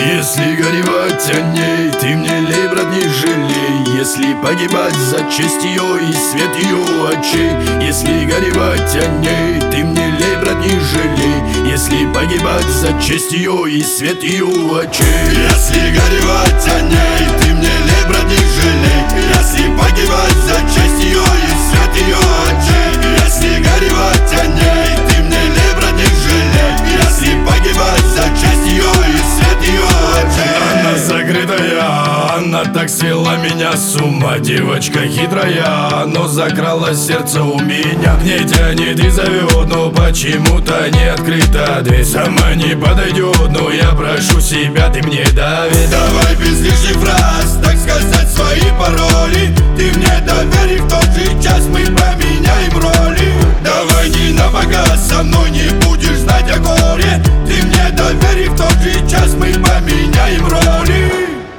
Если горевать о ней, ты мне лей, брат, не жалей. Если погибать за честь ее и свет ее очей. Если горевать о ней, ты мне лей, брат, не жалей. Если погибать за честь ее и свет ее очей. Если горевать о ней, ты мне лей, брат, не жалей. Если погибать за честь ее и свет ее очей. Если горевать о ней, ты мне лей, брат, не жалей. Если погибать за честь ее и свет ее очей. Она закрытая, она так свела меня с ума. Девочка хитрая, но закрала сердце у меня. К ней тянет и зовет, но почему-то не открыта дверь. Сама не подойдет, но я прошу себя, ты мне доверь. Давай без лишних фраз, так сказать, свои пароли. Ты мне доверь, и в тот же час мы поменяем роли. Давай не напоказ, со мной не будешь знать о горе. Ты мне доверь, и в тот же час мы поменяем роли.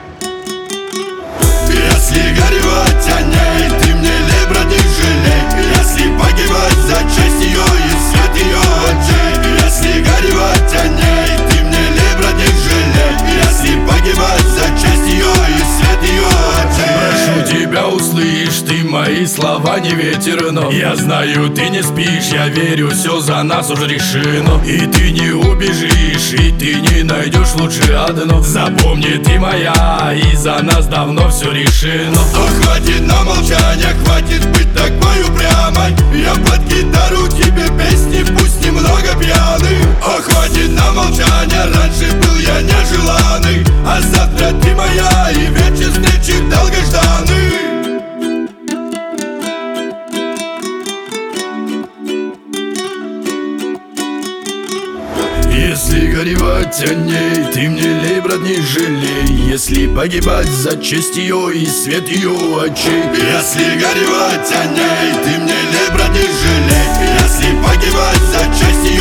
Если горевать о ней, ты мне лей, брат, не жалей. Если погибать за честь ее и свет ее очей. Если горевать о ней, ты мне лей, брат, не жалей. Если погибать за честь ее и свет ее очей. Прошу тебя, услышь, ты мои слова не ветер, но я знаю, ты не спишь, я верю, все за нас уже решено. И ты не убежишь, и ты не найдешь лучше одно. Запомни, ты моя, и за нас давно все решено. А хватит на молчание, хватит быть такой упрямой. Я под гитару тебе песни, пусть немного пьяный. А хватит на молчание, раньше был я нежеланный. А завтра ты моя, и вечер встречи долгожданный. Если горевать о ней, ты мне лей, брат, не жалей. Если погибать за честь ее и свет ее очей. Если горевать о ней, ты мне лей, брат, не жалей. Если погибать за честь ее